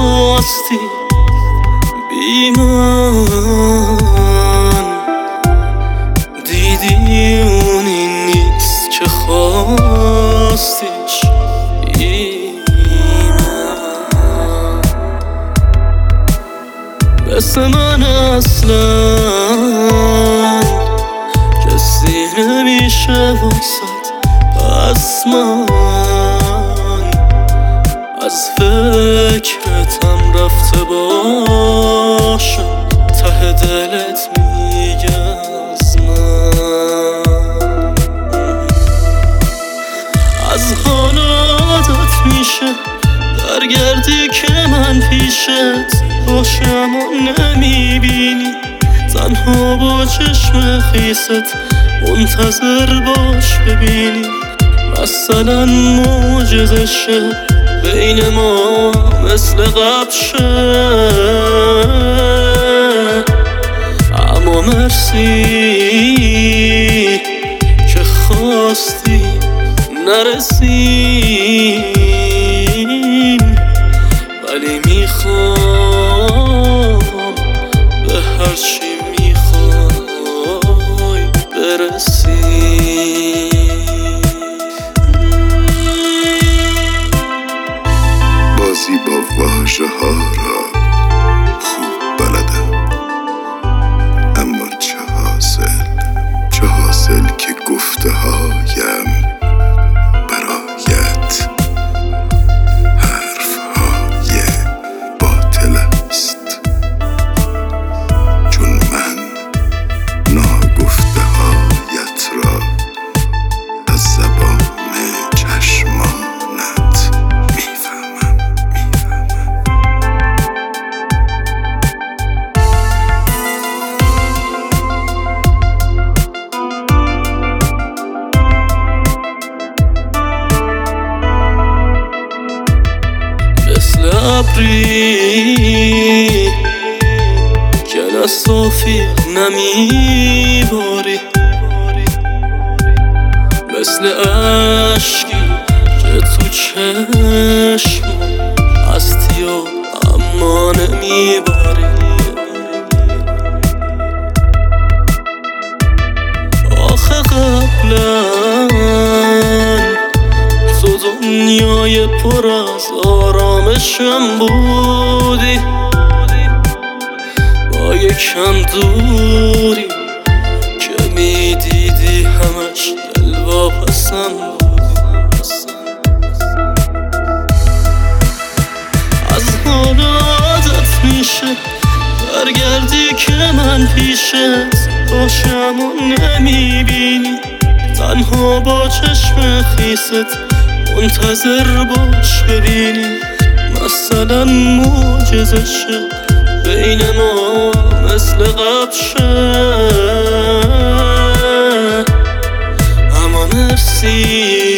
خواستی بی من، دیدی اونی نیست که خواستیش بی من. مثل من اصلا کسی نمیشه واسد، پس من از فکرتم رفته باشم، ته دلت میگه از من. از حالاتت میشه برگردی که من پیشت باشم و نمیبینی، تنها با چشم خیست منتظر باش ببینی. مثلا معجزه شه بین ما مثل قبل شه، اما مرسی که خواستی نرسیم، ولی میخوام به هرچی میخوای برسی. بازی با واژه ها را خوب بلدم، اما چه حاصل که گفته هایم برایت حرف های باطل است، چون من ناگفته هایت را از زبان چشمانت میفهمم. مثل ابری که نه صافی نمیباری، مثل عشقی که تو چشم هستی و اما نمیباری. آخه قبلا تو دنیای پر از آرامشم بودی، با یکم دوری که میدیدی همش دلواپسم بودی. از حالاتت میشه برگردی که من پیشت باشم و نمیبینی، تنها با چشم خیست منتظر باش ببینی. مثلا معجزه شه بین ما مثل قبل شه، اما مرسی